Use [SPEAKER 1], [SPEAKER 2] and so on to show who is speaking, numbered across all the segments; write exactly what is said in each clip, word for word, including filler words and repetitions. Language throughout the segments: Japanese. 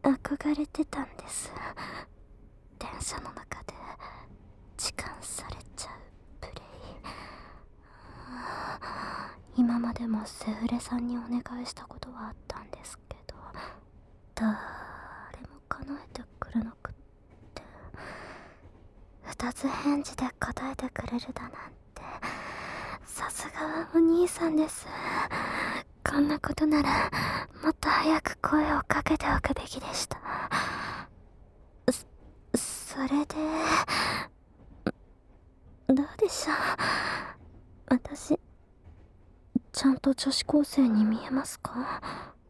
[SPEAKER 1] 憧れてたんです。電車の中で痴漢されちゃうプレイ。今までもセフレさんにお願いしたことはあったんですけど、誰も叶えてくれなくって、二つ返事で答えてくれるだなんて、さすがはお兄さんです。こんなことならもっと早く声をかけておくべきでした。そ、それでどうでしょう。私ちゃんと女子高生に見えますか？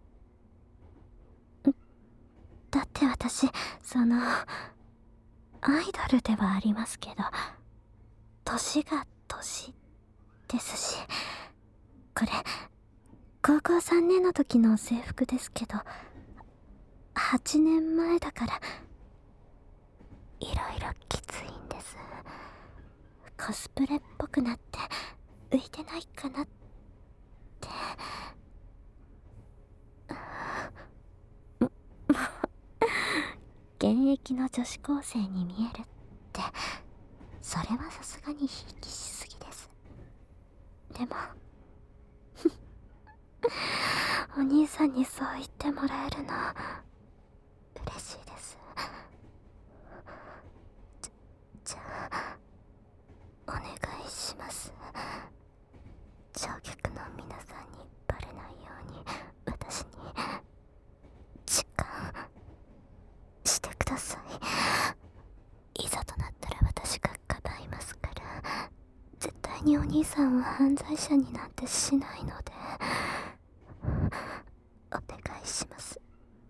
[SPEAKER 1] だって私そのアイドルではありますけど、年が年ですし、これ高校さんねんの時の制服ですけど、はちねんまえだからいろいろきついんです。コスプレっぽくなって浮いてないかなって。現役の女子高生に見えるって、それはさすがにひいきしすぎです。でもお兄さんにそう言ってもらえるの嬉しいです。じ, じゃあお願いします。乗客の皆さんにバレないように私に痴漢してください。いざとなったら私がかばいますから。絶対にお兄さんは犯罪者になんてしないのでお願いします。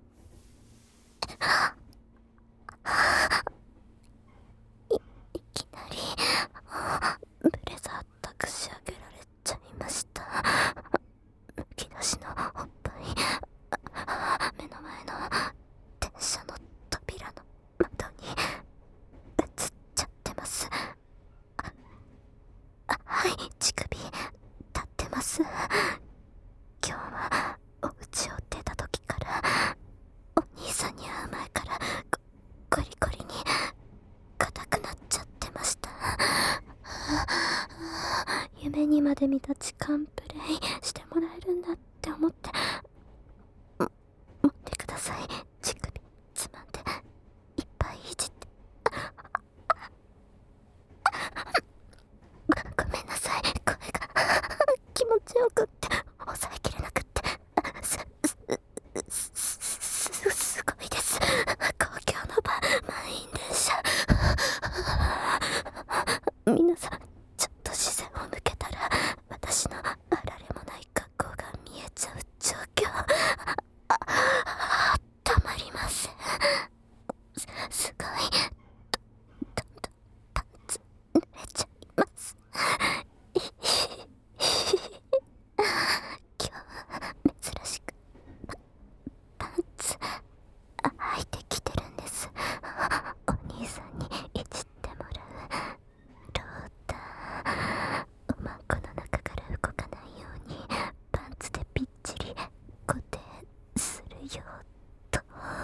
[SPEAKER 1] い, いきなりブレザー託し上げられちゃいました。むき出しのおっぱい、目の前の電車の扉の窓に映っちゃってます。あ、はい、乳首立ってます。今日はお家を出た時からお兄さんに会う前からゴリゴリに硬くなっちゃってました。夢にまで見た痴漢プレイしてもらえるんだって思って、持ってください。乳首つまんでいっぱいいじって。ごめんなさい、声が気持ちよくって抑えきれなくって。す、す、す、す、すごいです。公共の場、満員電車。皆さんちょっと視線を向けたら私のあられもない格好が見えちゃう状況。あ、あ、たまりません。す、すごい、どんどんパンツ濡れちゃいます。今日は珍しくパ、パンツ履いてきてるんです。お兄さんにいじってもらうローター。おまんこの中から動かないようにパンツでぴっちり固定するよと。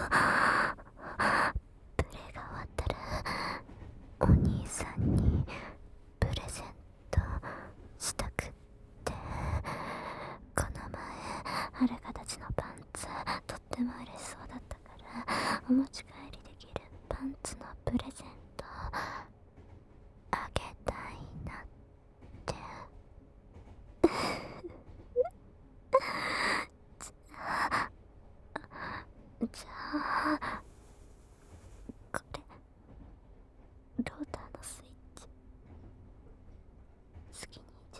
[SPEAKER 1] プレイが終わったらお兄さんにプレゼントしたくって。この前はるかたちのパンツとっても嬉しそうだったから、お持ち帰りできるパンツのプレゼントあげたいなって。じゃあこれローターのスイッチ好きにいじって。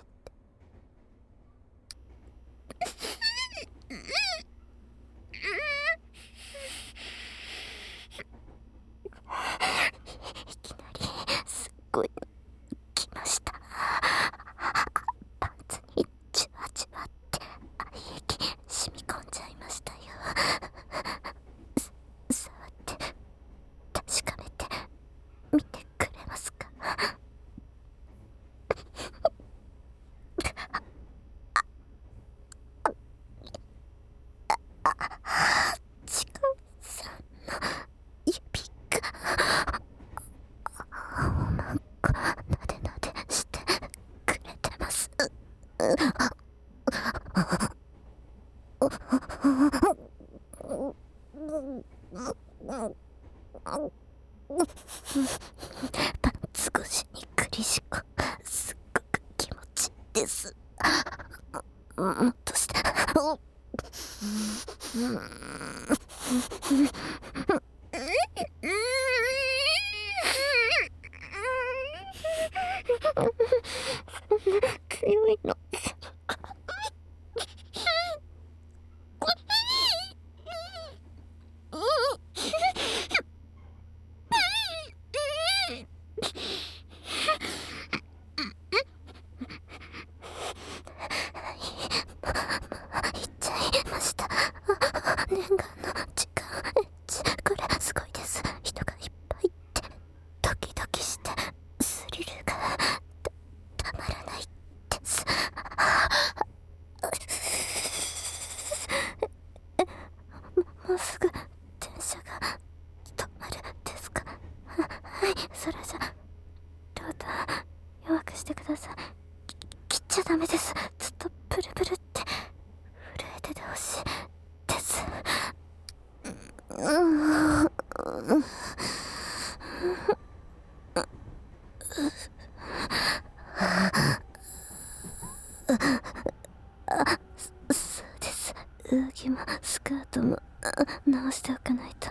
[SPEAKER 1] いきなりすっごいの来ました。パンツにじわじわって愛液染み込んじゃいましたよ。触強いの。念願の時間エッチ、これすごいです。人がいっぱいってドキドキしてスリルが た, たまらないです。えも, もうすぐ電車が止まるですか？はい、それじゃローター弱くしてください。切っちゃダメです。ずっとプルプルって震えててほしいです。そうです。上着もスカートも直しておかないと。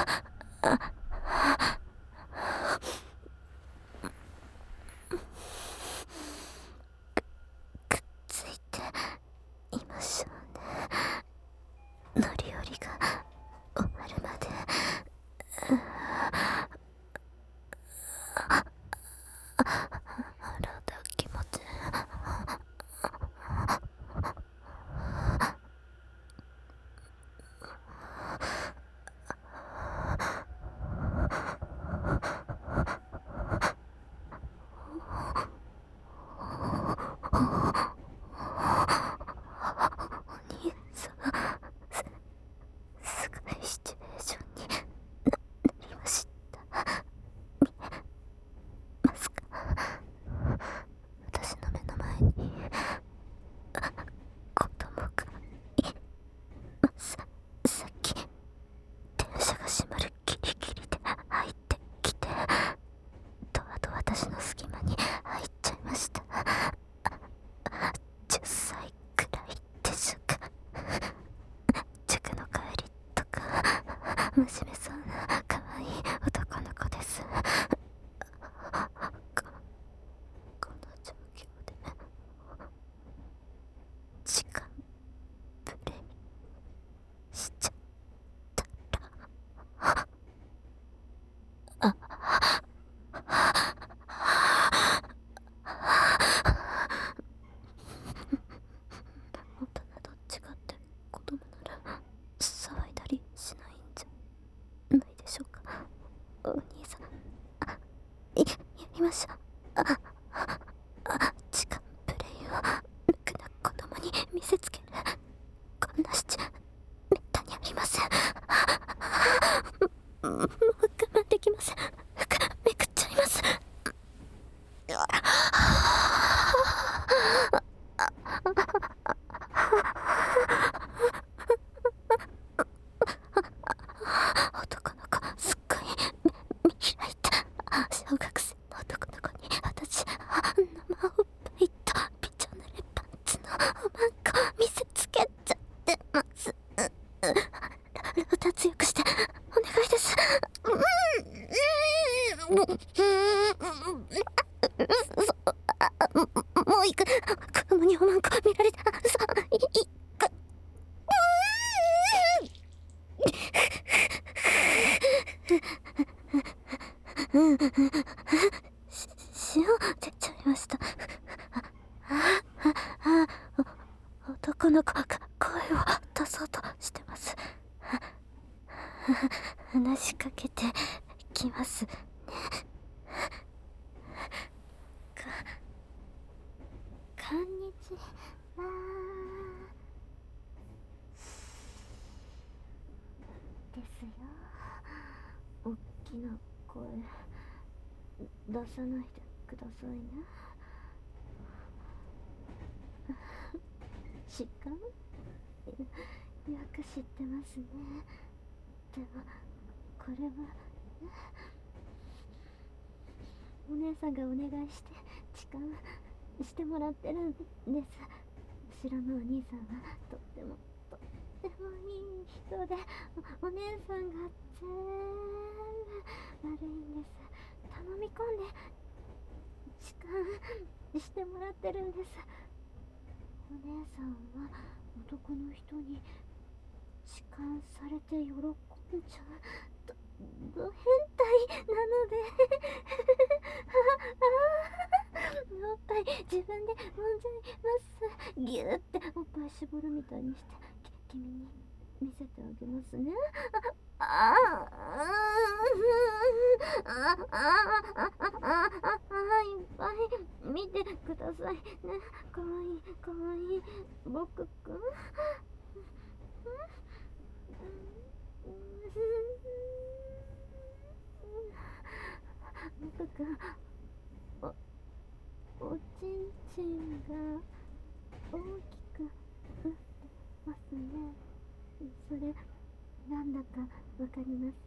[SPEAKER 1] くっついていましょうね。乗り降りが終わるまで。体気持ちいい。お兄さん、すすごいシチュエーションになりました。見えますか？私の目の前に子供がいます。さっき電車が閉まるギリギリで入ってきて、ドアと私の隙間に入っちゃいました。じゅっさいくらいでしょうか。塾の帰りとか真面目そうな可愛い男の子です。ここの状況で時間プレイしちゃったら、あ大人と違って子供なら騒いだりしないんじゃないでしょうか。お兄さん、あいやりましょう。ああ時間プレイを無垢な子供に見せつける、こんなシチュめったにありません。もう我慢できません。服めくっちゃいます。男の子すっごい目開いた。小学生の男の子に私生おっぱいとびちょ濡れパンツのおまんこ見せつけちゃってます。ローター強くしてお願いです。もう行く。子供におまんこ見られた。さあ行く。し塩出ちゃいました。あああお男の子が声を出そうとしてます。話しかけてきますね。かこんにちは。ですよ。おっきな声出さないでくださいね。しかもよく知ってますね。でもこれはお姉さんがお願いして痴漢してもらってるんです。後ろのお兄さんはとってもとっってもいい人で、お、お姉さんが全部悪いんです。頼み込んで痴漢してもらってるんです。お姉さんは男の人に痴漢されて喜んじゃうどど変態なのでおっぱい自分で揉んじゃいます。ギューっておっぱい絞るみたいにしてき君に見せてあげますね。ああああああああいっぱい見てくださいね。かわいいかわいい僕くん。僕くん、おおちんちんが大きくなってますね。それなんだかわかります？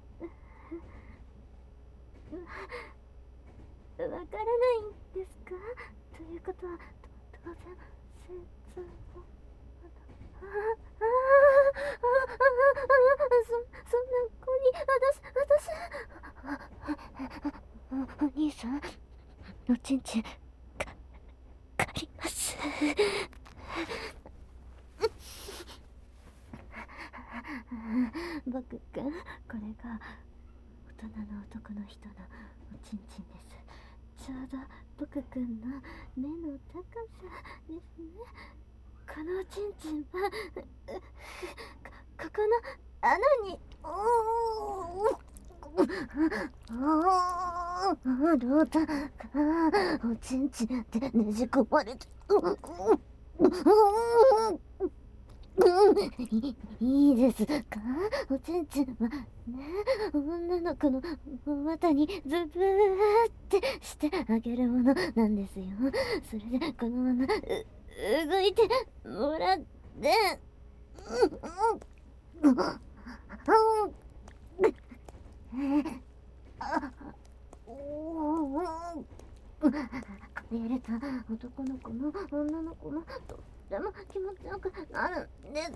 [SPEAKER 1] わからないんですか？ということは当然節をああああそそんな子に私私お兄さんのちんちんか借ります僕くん、これが大人の男の人のおちんちんです。ちょうど僕くんの目の高さですね。このおちんちんはこここの穴におーああどうだかおちんちんってねじ込まれてい, いいですか？おちんちんはね、女の子のお股にズブーってしてあげるものなんですよ。それでこのままう動いてもらって、これ入れた男の子も女の子もとっても気持ちよくなるんです。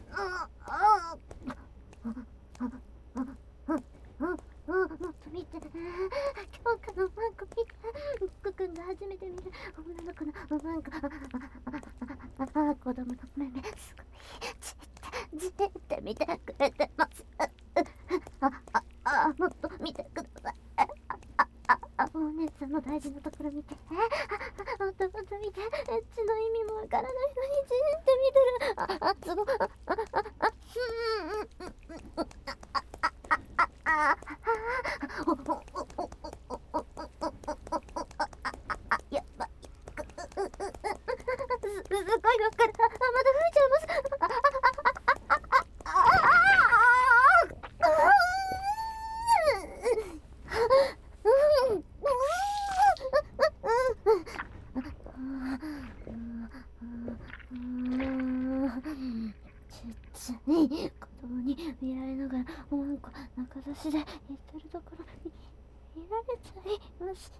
[SPEAKER 1] もっと見て、今日からおまんこ見て、僕くんが初めて見る女の子のおまんこ。子供の目目すごいじってじって見てくれてます。あああもっと見てください。あ、お姉さんの大事なところ見て。あ、もっともっと見て。エッチの意味もわからないのにじーって見てる。あ、あ、その、あ、あ、あ、あ、ふーん、あ、お、お、お、お、お、お、あ、やばい。す、すごいわかる。あ、まだ吹いちゃいます。あ、あ、あ、あ、あ、あ、ちっちゃい子供に見られながらおまんこ中差しで言ってるところに見られちゃいました。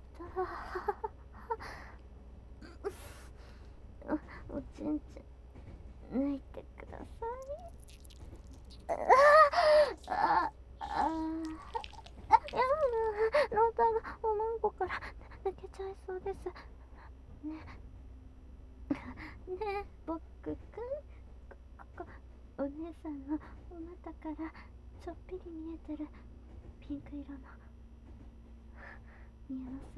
[SPEAKER 1] おちんちん抜いてください。ああああいやローターがおまんこから抜けちゃいそうですね。ねえ僕くん、ここお姉さんのお股からちょっぴり見えてるピンク色の見えます？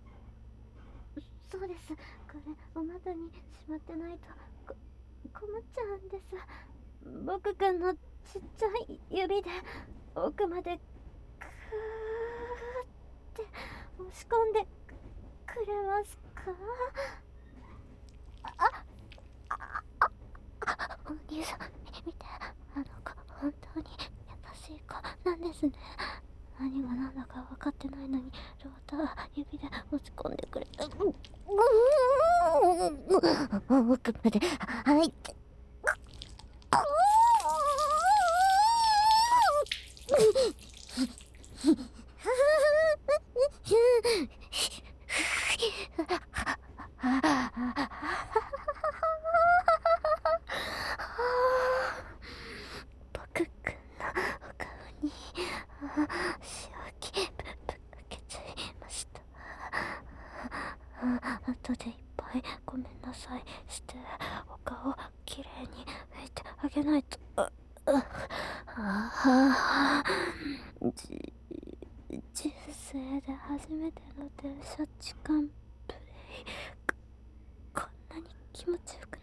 [SPEAKER 1] そうです。これお股にしまってないとこ困っちゃうんです。僕くんのちっちゃい指で奥までクーって押し込んでくれますか？ああああお兄さん見て、あの子本当に優しい子なんですね。何が何だか分かってないのにローター指で押し込んでくれた。奥まで入ってはあ、じ人生で初めての電車時間プレイ、ここんなに気持ちよく